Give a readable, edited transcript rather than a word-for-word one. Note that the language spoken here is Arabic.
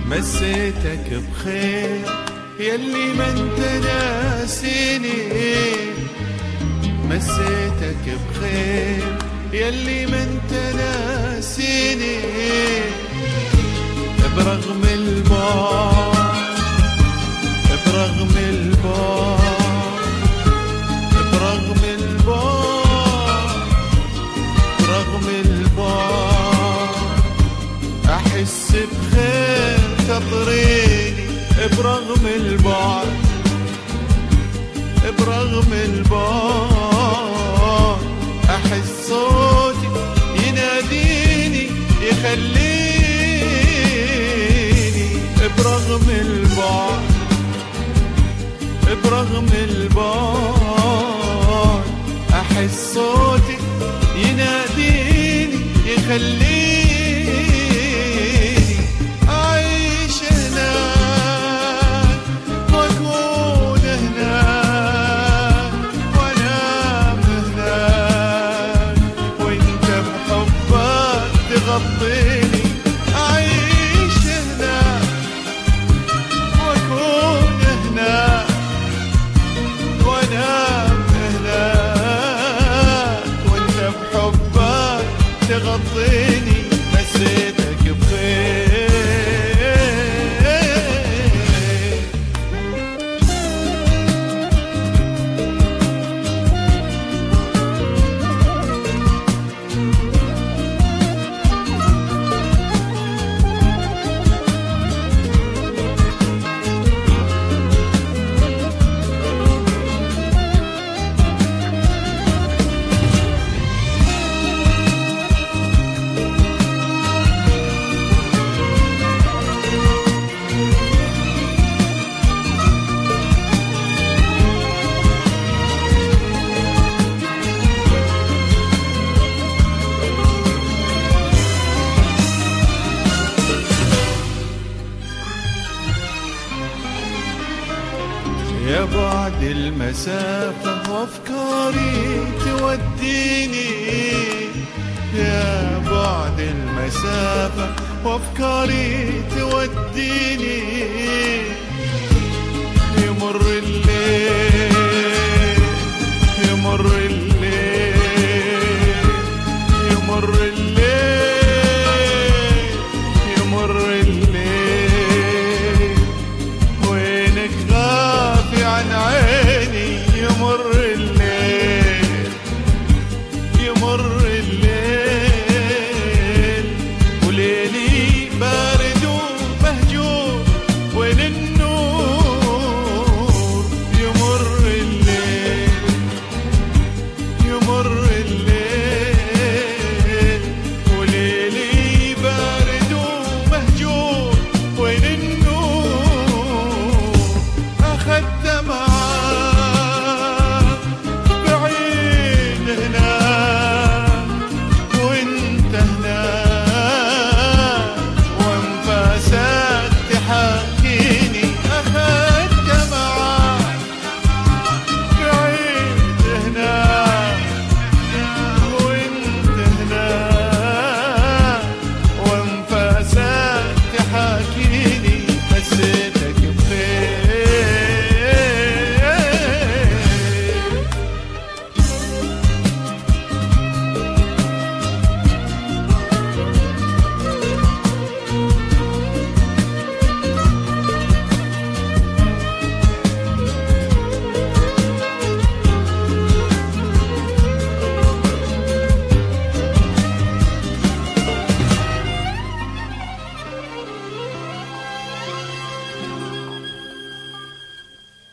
مسيتك بخير يلي ما انت ناسيني، مسيتك بخير يلي ما انت ناسيني. برغم البعد برغم البعد برغم البعد برغم البعد أحس بخير تطريني. برغم البعد برغم البعد أحس صوتي يناديني يخليني. برغم البعد برغم البعد أحس صوتي يناديني يخليني. أعيش هناك وأكون هناك وأنام هناك وأنت بحبك تغطيني. أعيش هناك وأكون هناك وأنام هناك وأنت بحبك تغطيني. مسيتك بخير. يا بعد المسافة وأفكاري توديني، يا بعد المسافة وأفكاري توديني. يمر الليل يمر الليل يمر الليل يمر الليل